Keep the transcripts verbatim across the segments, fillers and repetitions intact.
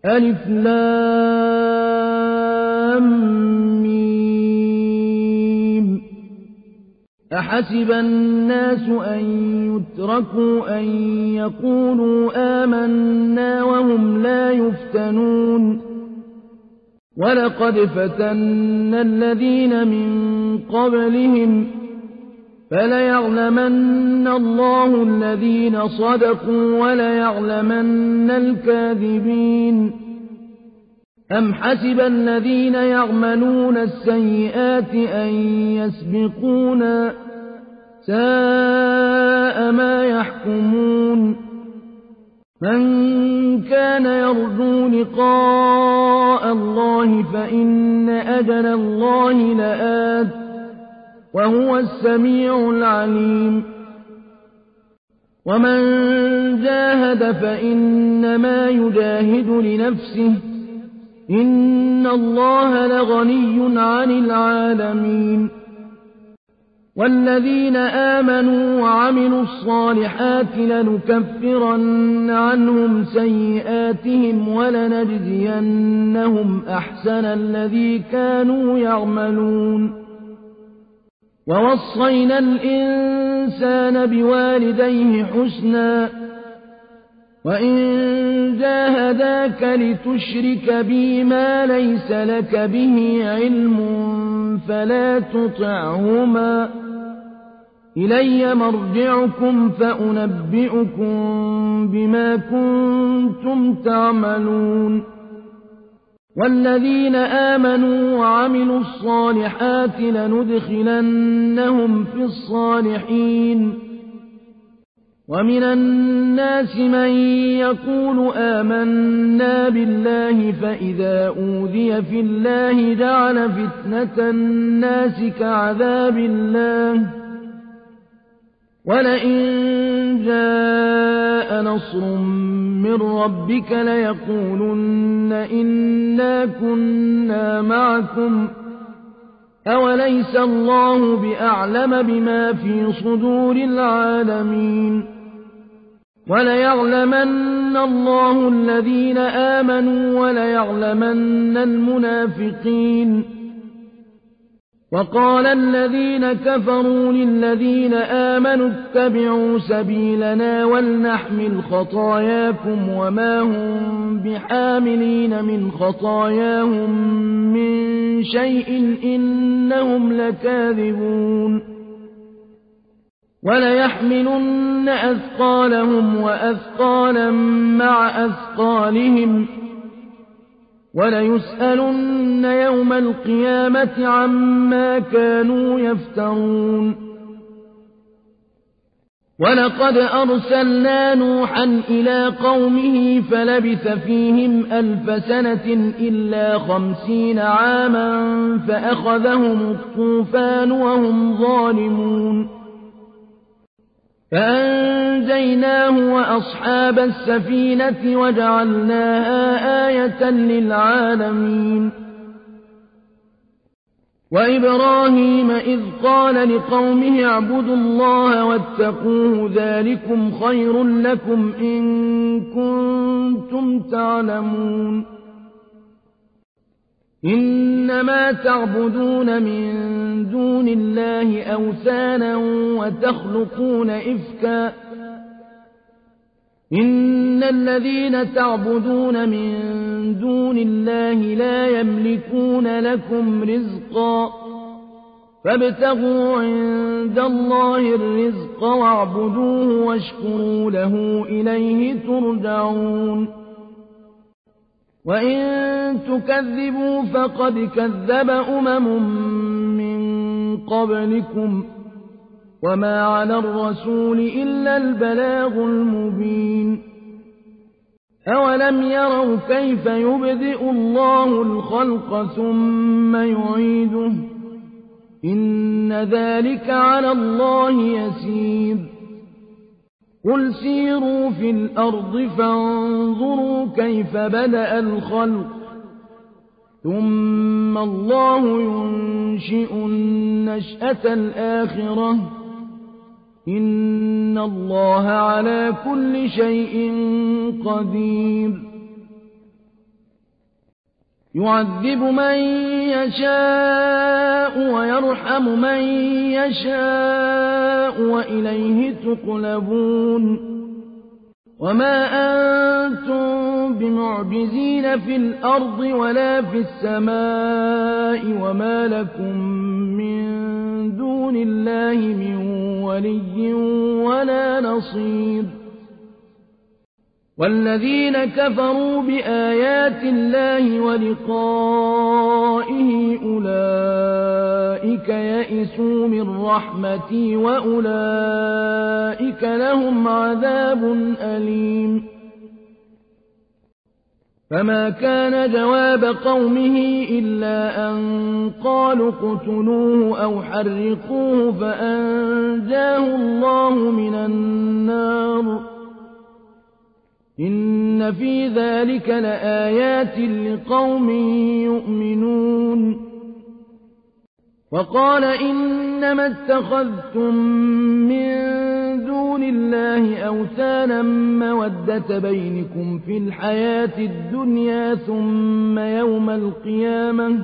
ألف لام ميم. أحسب الناس أن يتركوا أن يقولوا آمنا وهم لا يفتنون ولقد فتنا الذين من قبلهم فليعلمن الله الذين صدقوا وليعلمن الكاذبين. أم حسب الذين يعملون السيئات أن يسبقونا ساء ما يحكمون. من كان يرجو لقاء الله فإن أجل الله لآت وهو السميع العليم. ومن جاهد فإنما يجاهد لنفسه إن الله لغني عن العالمين. والذين آمنوا وعملوا الصالحات لنكفرن عنهم سيئاتهم ولنجزينهم أحسن الذي كانوا يعملون. ووصينا الإنسان بوالديه حسنا وإن جاهداك لتشرك بي ما ليس لك به علم فلا تطعهما إلي مرجعكم فأنبئكم بما كنتم تعملون. والذين آمنوا وعملوا الصالحات لندخلنهم في الصالحين. ومن الناس من يقول آمنا بالله فإذا أوذي في الله جعل فتنة الناس كعذاب الله ولئن جاء نصر من ربك ليقولن إنا كنا معكم أوليس الله بأعلم بما في صدور العالمين. وليعلمن الله الذين آمنوا وليعلمن المنافقين. وقال الذين كفروا للذين آمنوا اتبعوا سبيلنا ولنحمل خطاياكم وما هم بحاملين من خطاياهم من شيء إنهم لكاذبون. وليحملن أثقالهم وأثقالا مع أثقالهم وليسألن يوم القيامة عما كانوا يفترون. ولقد أرسلنا نوحا إلى قومه فلبث فيهم ألف سنة إلا خمسين عاما فأخذهم الطوفان وهم ظالمون فأنجيناه وأصحاب السفينة وجعلناها آية للعالمين. وإبراهيم إذ قال لقومه اعبدوا الله واتقوه ذلكم خير لكم إن كنتم تعلمون. إنما تعبدون من دون الله أوثانا وتخلقون إفكا إن الذين تعبدون من دون الله لا يملكون لكم رزقا فابتغوا عند الله الرزق واعبدوه واشكروا له إليه ترجعون. وإن تكذبوا فقد كذب أمم من قبلكم وما على الرسول إلا البلاغ المبين. أولم يروا كيف يبدئ الله الخلق ثم يعيده إن ذلك على الله يسير. قل سيروا في الأرض فانظروا كيف بدأ الخلق ثم الله ينشئ النشأة الآخرة إن الله على كل شيء قدير. يعذب من يشاء ويرحم من يشاء وإليه تقلبون وما أنتم بمعجزين في الأرض ولا في السماء وما لكم من دون الله من ولي ولا نصير والذين كفروا بآيات الله ولقائه أولئك يئسوا من رحمتي وأولئك لهم عذاب أليم فما كان جواب قومه إلا أن قالوا اقتلوه أو حرقوه فأنجاه الله من النار إن في ذلك لآيات لقوم يؤمنون وقال إنما اتخذتم من دون الله أوثانا مودة بينكم في الحياة الدنيا ثم يوم القيامة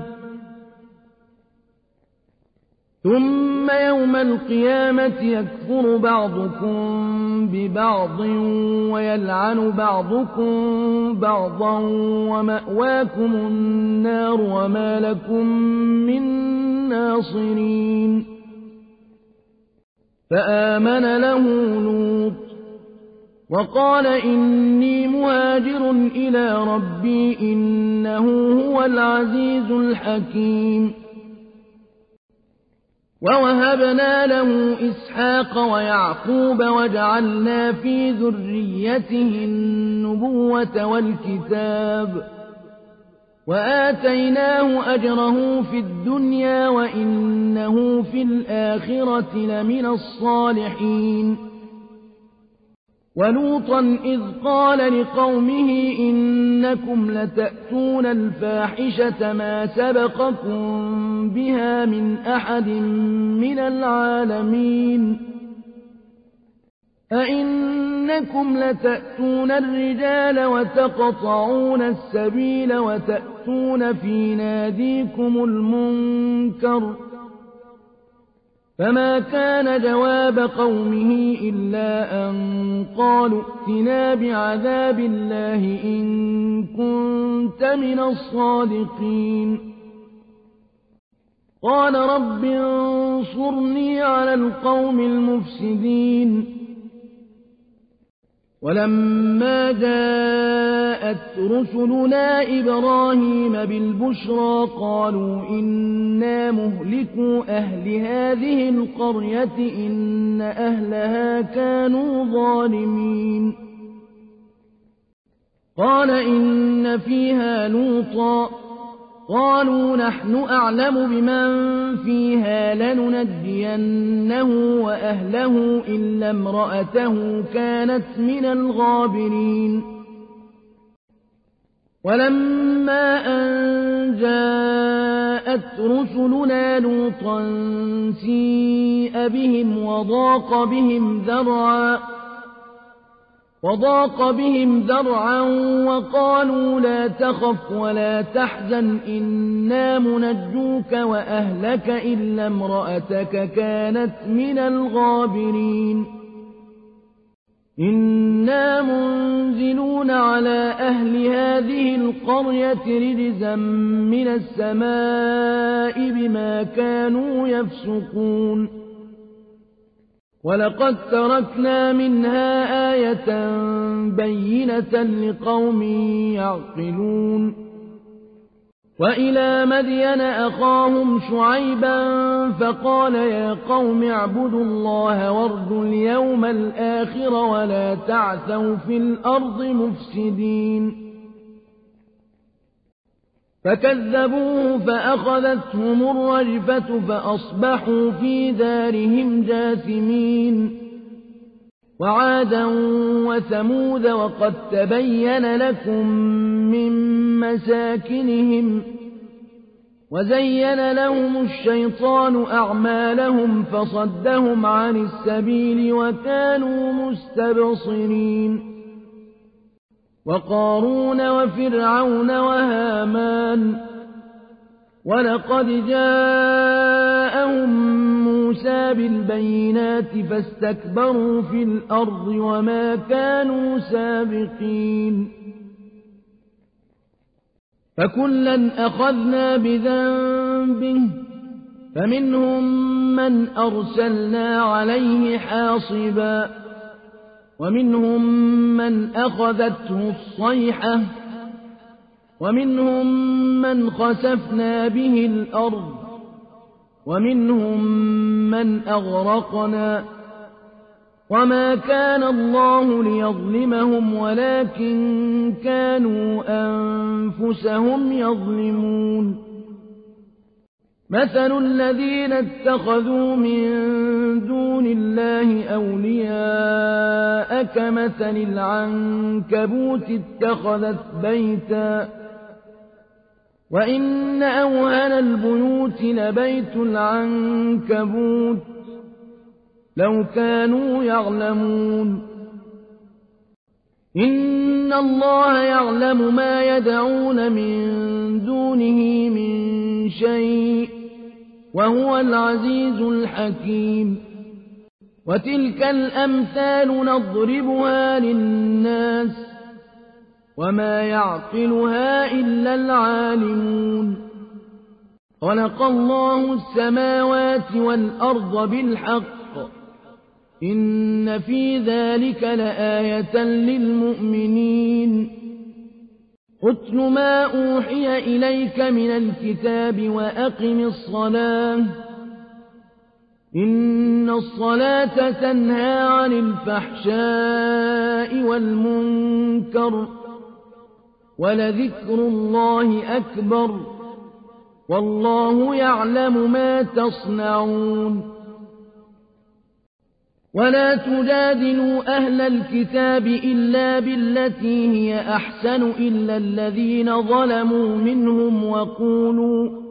ثم يوم القيامة يكفر بعضكم ببعض ويلعن بعضكم بعضا ومأواكم النار وما لكم من ناصرين فآمن له لوط وقال إني مهاجر إلى ربي إنه هو العزيز الحكيم ووهبنا له إسحاق ويعقوب وجعلنا في ذريته النبوة والكتاب وآتيناه أجره في الدنيا وإنه في الآخرة لمن الصالحين ولوطا إذ قال لقومه إنكم لتأتون الفاحشة ما سبقكم بها من أحد من العالمين أئنكم لتأتون الرجال وتقطعون السبيل وتأتون في ناديكم المنكر فما كان جواب قومه إلا أن قالوا ائتنا بعذاب الله إن كنت من الصادقين قال رب انصرني على القوم المفسدين ولما جاءت رسلنا إبراهيم بالبشرى قالوا إنا مهلكو أهل هذه القرية إن أهلها كانوا ظالمين قال إن فيها لوطا قالوا نحن أعلم بمن فيها لننجينه وأهله إلا امرأته كانت من الغابرين ولما أن جاءت رسلنا لوطا سيء بهم وضاق بهم ذرعا وضاق بهم ذرعا وقالوا لا تخف ولا تحزن إنا منجوك وأهلك إلا امرأتك كانت من الغابرين إنا منزلون على أهل هذه القرية رجزا من السماء بما كانوا يفسقون ولقد تركنا منها آية بينة لقوم يعقلون وإلى مدين أخاهم شعيبا فقال يا قوم اعبدوا الله وارجوا اليوم الآخر ولا تعثوا في الأرض مفسدين فكذبوه فأخذتهم الرجفة فأصبحوا في دارهم جاثمين وعادا وثمود وقد تبين لكم من مساكنهم وزين لهم الشيطان أعمالهم فصدهم عن السبيل وكانوا مستبصرين وقارون وفرعون وهامان ولقد جاءهم موسى بالبينات فاستكبروا في الأرض وما كانوا سابقين فكلا أخذنا بذنبه فمنهم من أرسلنا عليه حاصبا ومنهم من أخذته الصيحة ومنهم من خسفنا به الأرض ومنهم من أغرقنا وما كان الله ليظلمهم ولكن كانوا أنفسهم يظلمون مثل الذين اتخذوا من دون الله أولياء كمثل العنكبوت اتخذت بيتا وإن أوهن البيوت لبيت العنكبوت لو كانوا يعلمون إن الله يعلم ما يدعون من دونه من شيء وهو العزيز الحكيم وتلك الأمثال نضربها للناس وما يعقلها إلا العالمون خلق الله السماوات والأرض بالحق إن في ذلك لآية للمؤمنين اتل ما أوحي إليك من الكتاب وأقم الصلاة إن الصلاة تنهى عن الفحشاء والمنكر ولذكر الله أكبر والله يعلم ما تصنعون ولا تجادلوا أهل الكتاب إلا بالتي هي أحسن إلا الذين ظلموا منهم وقولوا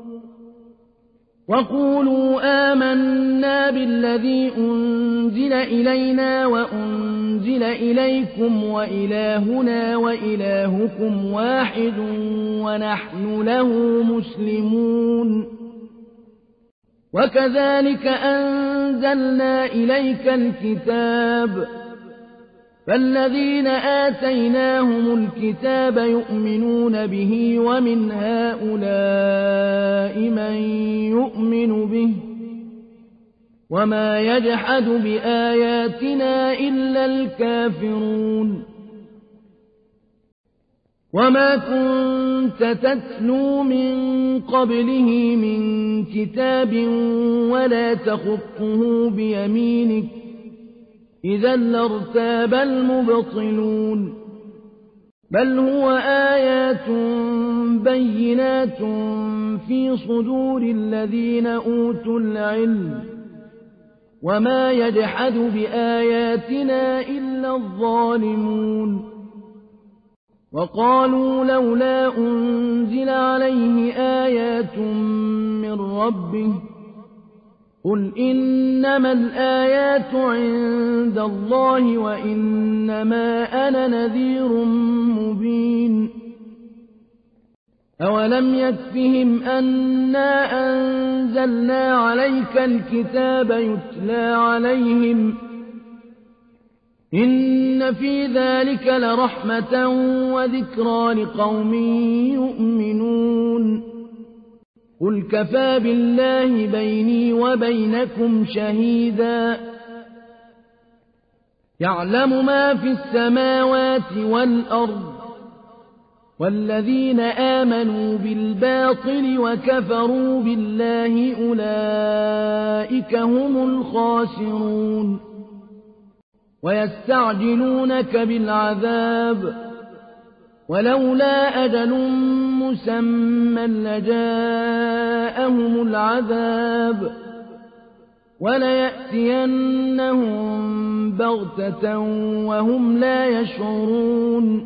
وقولوا آمنا بالذي أنزل إلينا وأنزل إليكم وإلهنا وإلهكم واحد ونحن له مسلمون وكذلك أنزلنا إليك الكتاب فالذين آتيناهم الكتاب يؤمنون به ومن هؤلاء من يؤمن به وما يجحد بآياتنا إلا الكافرون وما كنت تتلو من قبله من كتاب ولا تخطه بيمينك إذا لارتاب المبطلون بل هو آيات بينات في صدور الذين أوتوا العلم وما يجحد بآياتنا إلا الظالمون وقالوا لولا أنزل عليه آيات من ربه قل إنما الآيات عند الله وإنما أنا نذير مبين أولم يكفهم أنا أنزلنا عليك الكتاب يتلى عليهم إن في ذلك لرحمة وذكرى لقوم يؤمنون قل كفى بالله بيني وبينكم شهيدا يعلم ما في السماوات والأرض والذين آمنوا بالباطل وكفروا بالله أولئك هم الخاسرون ويستعجلونك بالعذاب ولولا أجل مسمى لجاءهم العذاب وليأتينهم بغتة وهم لا يشعرون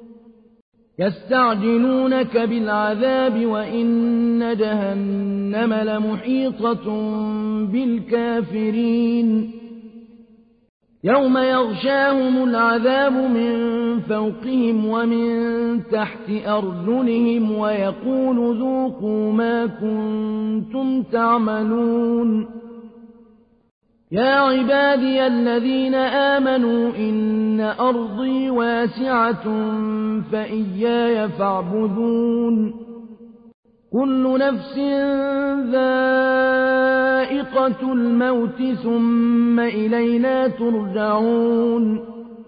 يستعجلونك بالعذاب وإن جهنم لمحيطة بالكافرين يوم يغشاهم العذاب من فوقهم ومن تحت أرجلهم ويقول ذوقوا ما كنتم تعملون يا عبادي الذين آمنوا إن أرضي واسعة فإياي فاعبدون كل نفس ذائقة الموت ثم إلينا ترجعون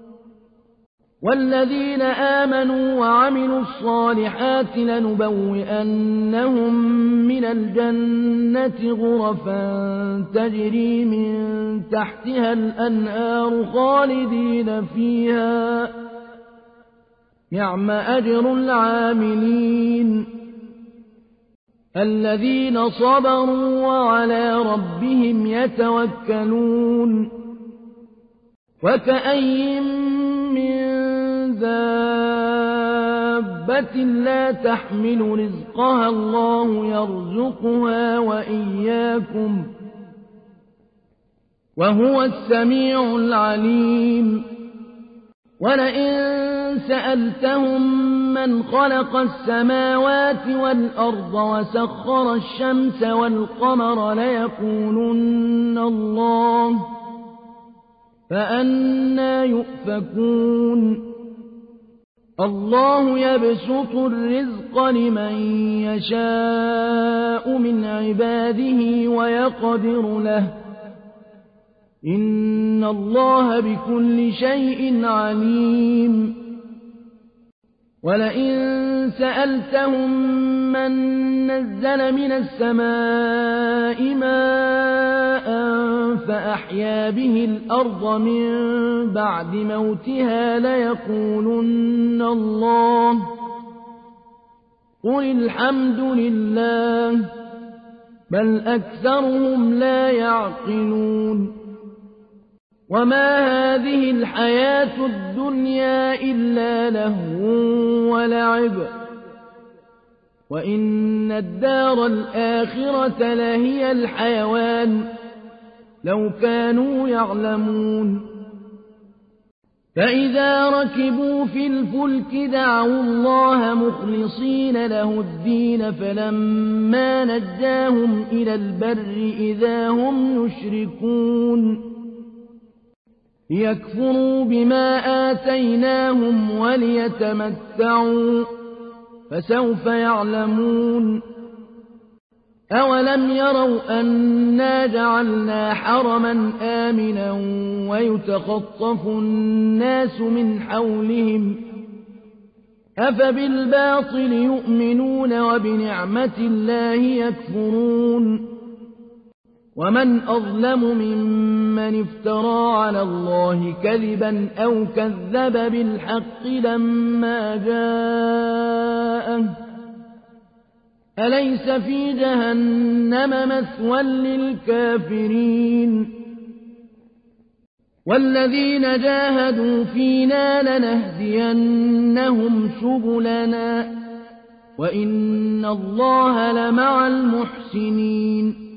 والذين آمنوا وعملوا الصالحات لنبوئنهم من الجنة غرفا تجري من تحتها الأنهار خالدين فيها نعم أجر العاملين الذين صبروا وعلى ربهم يتوكلون وكأي من دابة لا تحمل رزقها الله يرزقها وإياكم وهو السميع العليم ولئن سألتهم من خلق السماوات والأرض وسخر الشمس والقمر ليقولن الله فأنى يؤفكون الله يبسط الرزق لمن يشاء من عباده ويقدر له إن الله بكل شيء عليم ولئن سألتهم من نزل من السماء ماء فأحيا به الأرض من بعد موتها ليقولن الله قل الحمد لله بل أكثرهم لا يعقلون وما هذه الحياة الدنيا إلا لهو ولعب وإن الدار الآخرة لهي الحيوان لو كانوا يعلمون فإذا ركبوا في الفلك دعوا الله مخلصين له الدين فلما نجاهم إلى البر إذا هم يشركون ليكفروا بما آتيناهم وليتمتعوا فسوف يعلمون أولم يروا أنا جعلنا حرما آمنا ويتخطف الناس من حولهم أفبالباطل يؤمنون وبنعمة الله يكفرون ومن أظلم ممن افترى على الله كذبا أو كذب بالحق لما جاءه أليس في جهنم مثوى للكافرين والذين جاهدوا فينا لنهدينهم سبلنا وإن الله لمع المحسنين